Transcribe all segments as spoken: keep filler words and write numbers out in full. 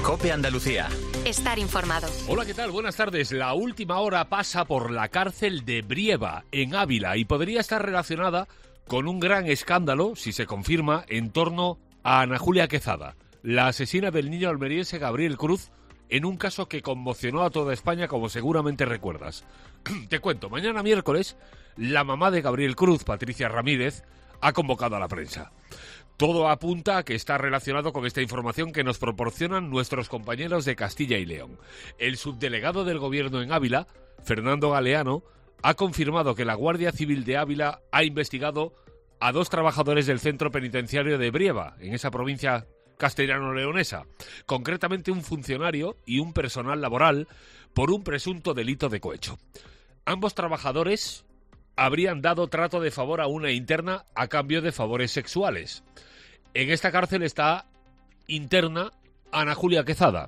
COPE Andalucía. Estar informado. Hola, ¿qué tal? Buenas tardes. La última hora pasa por la cárcel de Brieva, en Ávila, y podría estar relacionada con un gran escándalo, si se confirma, en torno a Ana Julia Quezada, la asesina del niño almeriense Gabriel Cruz, en un caso que conmocionó a toda España, como seguramente recuerdas. Te cuento, mañana miércoles, la mamá de Gabriel Cruz, Patricia Ramírez, ha convocado a la prensa. Todo apunta a que está relacionado con esta información que nos proporcionan nuestros compañeros de Castilla y León. El subdelegado del Gobierno en Ávila, Fernando Galeano, ha confirmado que la Guardia Civil de Ávila ha investigado a dos trabajadores del centro penitenciario de Brieva, en esa provincia castellano-leonesa, concretamente un funcionario y un personal laboral, por un presunto delito de cohecho. Ambos trabajadores habrían dado trato de favor a una interna a cambio de favores sexuales. En esta cárcel está interna Ana Julia Quezada.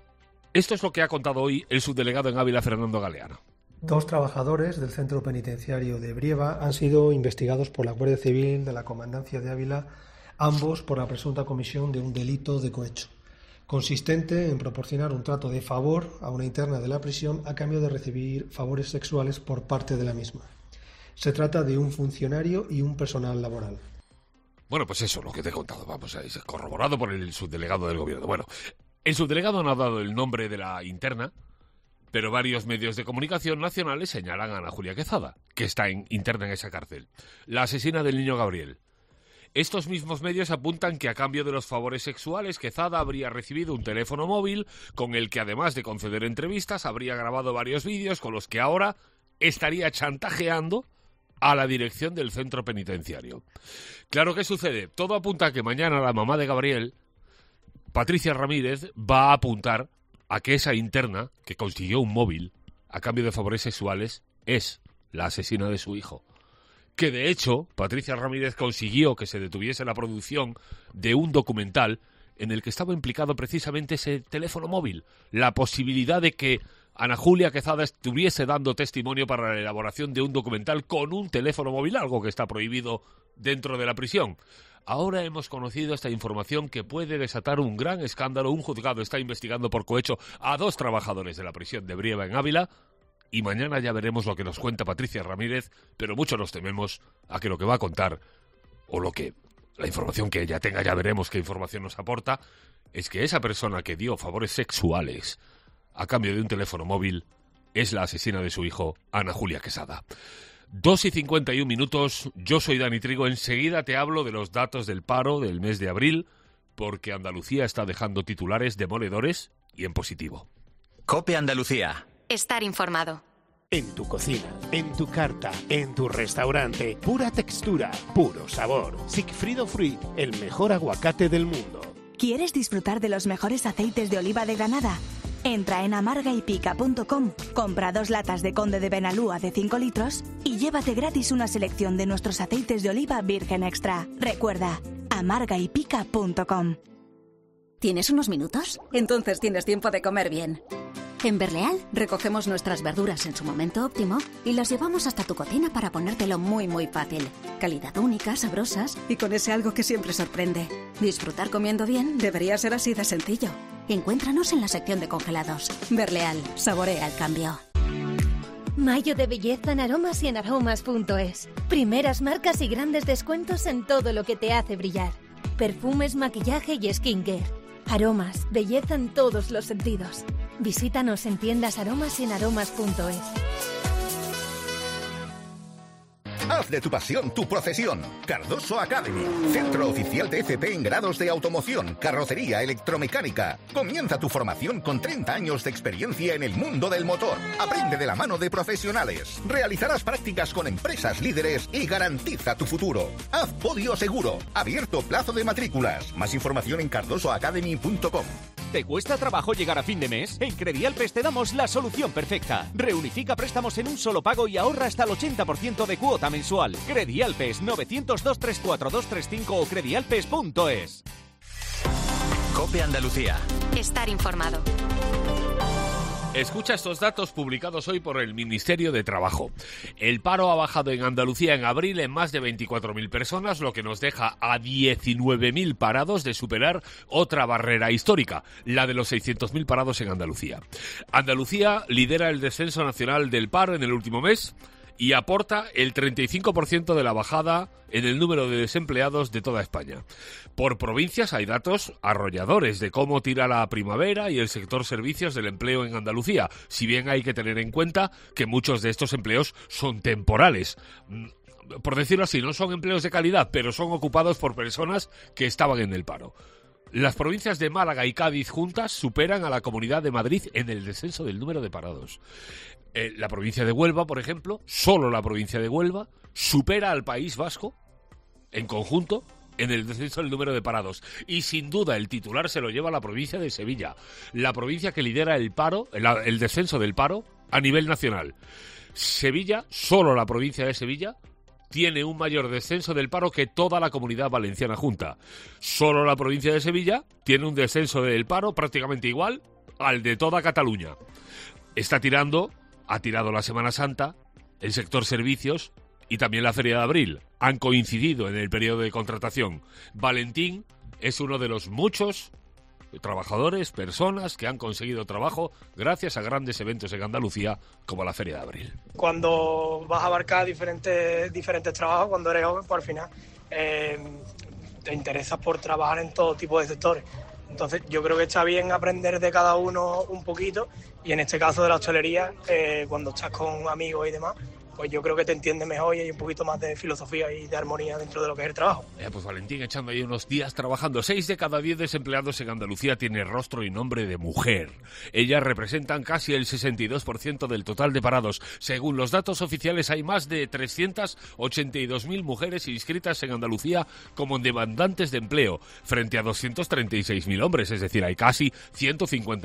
Esto es lo que ha contado hoy el subdelegado en Ávila, Fernando Galeano. Dos trabajadores del centro penitenciario de Brieva han sido investigados por la Guardia Civil de la Comandancia de Ávila, ambos por la presunta comisión de un delito de cohecho, consistente en proporcionar un trato de favor a una interna de la prisión a cambio de recibir favores sexuales por parte de la misma. Se trata de un funcionario y un personal laboral. Bueno, pues eso, lo que te he contado, vamos, es corroborado por el subdelegado del Gobierno. Bueno, el subdelegado no ha dado el nombre de la interna, pero varios medios de comunicación nacionales señalan a Ana Julia Quezada, que está en, interna en esa cárcel, la asesina del niño Gabriel. Estos mismos medios apuntan que a cambio de los favores sexuales, Quezada habría recibido un teléfono móvil con el que, además de conceder entrevistas, habría grabado varios vídeos con los que ahora estaría chantajeando a la dirección del centro penitenciario. Claro, ¿qué sucede? Todo apunta a que mañana la mamá de Gabriel, Patricia Ramírez, va a apuntar a que esa interna, que consiguió un móvil a cambio de favores sexuales, es la asesina de su hijo. Que de hecho, Patricia Ramírez consiguió que se detuviese la producción de un documental en el que estaba implicado precisamente ese teléfono móvil, la posibilidad de que Ana Julia Quezada estuviese dando testimonio para la elaboración de un documental con un teléfono móvil, algo que está prohibido dentro de la prisión. Ahora hemos conocido esta información que puede desatar un gran escándalo. Un juzgado está investigando por cohecho a dos trabajadores de la prisión de Brieva en Ávila, y mañana ya veremos lo que nos cuenta Patricia Ramírez, pero mucho nos tememos a que lo que va a contar, o lo que la información que ella tenga, ya veremos qué información nos aporta, es que esa persona que dio favores sexuales a cambio de un teléfono móvil es la asesina de su hijo, Ana Julia Quezada. Dos y cincuenta y un minutos, yo soy Dani Trigo. Enseguida te hablo de los datos del paro del mes de abril, porque Andalucía está dejando titulares demoledores y en positivo. COPE Andalucía. Estar informado. En tu cocina, en tu carta, en tu restaurante, pura textura, puro sabor. Sigfrido Fruit, el mejor aguacate del mundo. ¿Quieres disfrutar de los mejores aceites de oliva de Granada? Entra en amarga y pica punto com, compra dos latas de Conde de Benalúa de cinco litros y llévate gratis una selección de nuestros aceites de oliva virgen extra. Recuerda, amarga y pica punto com. ¿Tienes unos minutos? Entonces tienes tiempo de comer bien. En Berleal recogemos nuestras verduras en su momento óptimo y las llevamos hasta tu cocina para ponértelo muy muy fácil. Calidad única, sabrosas y con ese algo que siempre sorprende. Disfrutar comiendo bien debería ser así de sencillo. Encuéntranos en la sección de congelados. Berleal, saborea el cambio. Mayo de belleza en aromas y en aromas punto es. Primeras marcas y grandes descuentos en todo lo que te hace brillar. Perfumes, maquillaje y skincare. Aromas, belleza en todos los sentidos. Visítanos en tiendas aromas y en aromas punto es. Haz de tu pasión tu profesión. Cardoso Academy, centro oficial de F P en grados de automoción, carrocería, electromecánica. Comienza tu formación con treinta años de experiencia en el mundo del motor. Aprende de la mano de profesionales. Realizarás prácticas con empresas líderes y garantiza tu futuro. Haz podio seguro. Abierto plazo de matrículas. Más información en cardoso academy punto com. ¿Te cuesta trabajo llegar a fin de mes? En Credialpes te damos la solución perfecta. Reunifica préstamos en un solo pago y ahorra hasta el ochenta por ciento de cuota mensual. Credialpes nueve cero cero, dos tres cuatro, dos tres cinco o credialpes punto es. COPE Andalucía. Estar informado. Escucha estos datos publicados hoy por el Ministerio de Trabajo. El paro ha bajado en Andalucía en abril en más de veinticuatro mil personas, lo que nos deja a diecinueve mil parados de superar otra barrera histórica, la de los seiscientos mil parados en Andalucía. Andalucía lidera el descenso nacional del paro en el último mes y aporta el treinta y cinco por ciento de la bajada en el número de desempleados de toda España. Por provincias hay datos arrolladores de cómo tira la primavera y el sector servicios del empleo en Andalucía, si bien hay que tener en cuenta que muchos de estos empleos son temporales. Por decirlo así, no son empleos de calidad, pero son ocupados por personas que estaban en el paro. Las provincias de Málaga y Cádiz juntas superan a la Comunidad de Madrid en el descenso del número de parados. Eh, la provincia de Huelva, por ejemplo, solo la provincia de Huelva, supera al País Vasco, en conjunto, en el descenso del número de parados. Y sin duda el titular se lo lleva la provincia de Sevilla, la provincia que lidera el paro, el, el descenso del paro a nivel nacional. Sevilla, solo la provincia de Sevilla, tiene un mayor descenso del paro que toda la Comunidad Valenciana junta. Solo la provincia de Sevilla tiene un descenso del paro prácticamente igual al de toda Cataluña. Está tirando, ha tirado la Semana Santa, el sector servicios y también la Feria de Abril. Han coincidido en el periodo de contratación. Valentín es uno de los muchos trabajadores, personas que han conseguido trabajo gracias a grandes eventos en Andalucía como la Feria de Abril. Cuando vas a abarcar diferentes, diferentes trabajos, cuando eres joven, pues al final eh, te interesas por trabajar en todo tipo de sectores. Entonces yo creo que está bien aprender de cada uno un poquito y en este caso de la hostelería, eh, cuando estás con amigos y demás, pues yo creo que te entiendes mejor y hay un poquito más de filosofía y de armonía dentro de lo que es el trabajo. Eh, pues Valentín echando ahí unos días trabajando. Seis de cada diez desempleados en Andalucía tiene rostro y nombre de mujer. Ellas representan casi el sesenta y dos por ciento del total de parados. Según los datos oficiales, hay más de trescientas ochenta y dos mil mujeres inscritas en Andalucía como demandantes de empleo, frente a doscientos treinta y seis mil hombres. Es decir, hay casi ciento cincuenta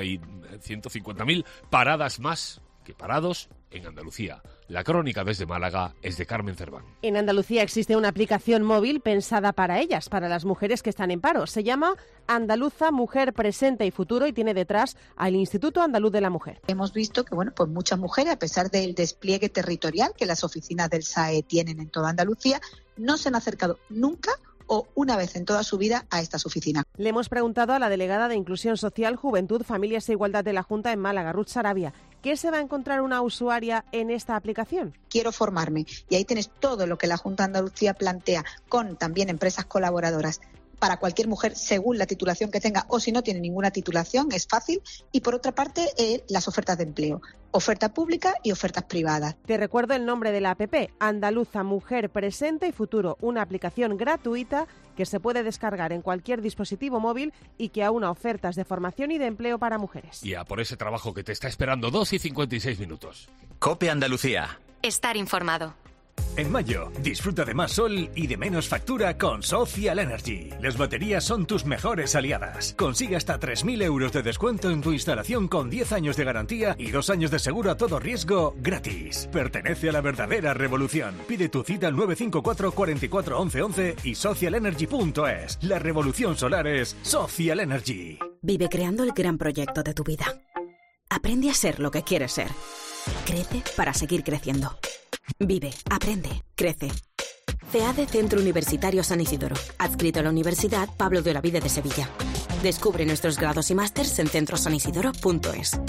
mil paradas más que parados en Andalucía. La crónica desde Málaga es de Carmen Cerván. En Andalucía existe una aplicación móvil pensada para ellas, para las mujeres que están en paro. Se llama Andaluza Mujer Presente y Futuro y tiene detrás al Instituto Andaluz de la Mujer. Hemos visto que bueno, pues muchas mujeres, a pesar del despliegue territorial que las oficinas del S A E tienen en toda Andalucía, no se han acercado nunca o una vez en toda su vida a estas oficinas. Le hemos preguntado a la delegada de Inclusión Social, Juventud, Familias e Igualdad de la Junta en Málaga, Ruth Sarabia, ¿qué se va a encontrar una usuaria en esta aplicación? Quiero formarme y ahí tienes todo lo que la Junta de Andalucía plantea con también empresas colaboradoras para cualquier mujer según la titulación que tenga o si no tiene ninguna titulación, es fácil. Y por otra parte, eh, las ofertas de empleo, oferta pública y ofertas privadas. Te recuerdo el nombre de la app, Andaluza Mujer Presente y Futuro, una aplicación gratuita que se puede descargar en cualquier dispositivo móvil y que aúna ofertas de formación y de empleo para mujeres. Y a por ese trabajo que te está esperando, dos y cincuenta y seis minutos. COPE Andalucía. Estar informado. En mayo, disfruta de más sol y de menos factura con Social Energy. Las baterías son tus mejores aliadas. Consigue hasta tres mil euros de descuento en tu instalación con diez años de garantía y dos años de seguro a todo riesgo gratis. Pertenece a la verdadera revolución. Pide tu cita al nueve cinco cuatro, cuatro cuatro, once once y social energy punto es. La revolución solar es Social Energy. Vive creando el gran proyecto de tu vida. Aprende a ser lo que quieres ser. Crece para seguir creciendo. Vive, aprende, crece. C E A D E Centro Universitario San Isidoro, adscrito a la Universidad Pablo de Olavide de Sevilla. Descubre nuestros grados y másters en centro san isidoro punto es.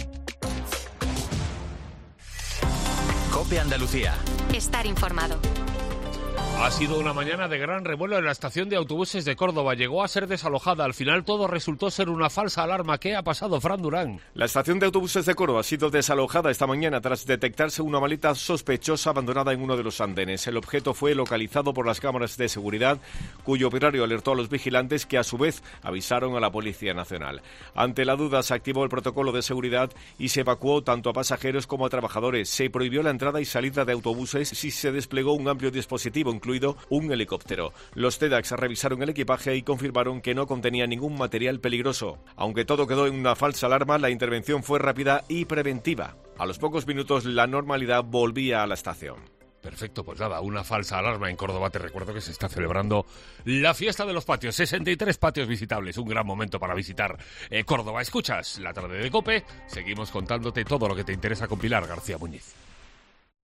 COPE Andalucía. Estar informado. Ha sido una mañana de gran revuelo en la estación de autobuses de Córdoba. Llegó a ser desalojada. Al final todo resultó ser una falsa alarma. ¿Qué ha pasado, Fran Durán? La estación de autobuses de Córdoba ha sido desalojada esta mañana tras detectarse una maleta sospechosa abandonada en uno de los andenes. El objeto fue localizado por las cámaras de seguridad, cuyo operario alertó a los vigilantes que a su vez avisaron a la Policía Nacional. Ante la duda se activó el protocolo de seguridad y se evacuó tanto a pasajeros como a trabajadores. Se prohibió la entrada y salida de autobuses y se desplegó un amplio dispositivo, incluido un helicóptero. Los TEDx revisaron el equipaje y confirmaron que no contenía ningún material peligroso. Aunque todo quedó en una falsa alarma, la intervención fue rápida y preventiva. A los pocos minutos la normalidad volvía a la estación. Perfecto, pues nada, una falsa alarma en Córdoba. Te recuerdo que se está celebrando la fiesta de los patios, sesenta y tres patios visitables, un gran momento para visitar eh, Córdoba. Escuchas La Tarde de COPE, seguimos contándote todo lo que te interesa con Pilar García Muñiz.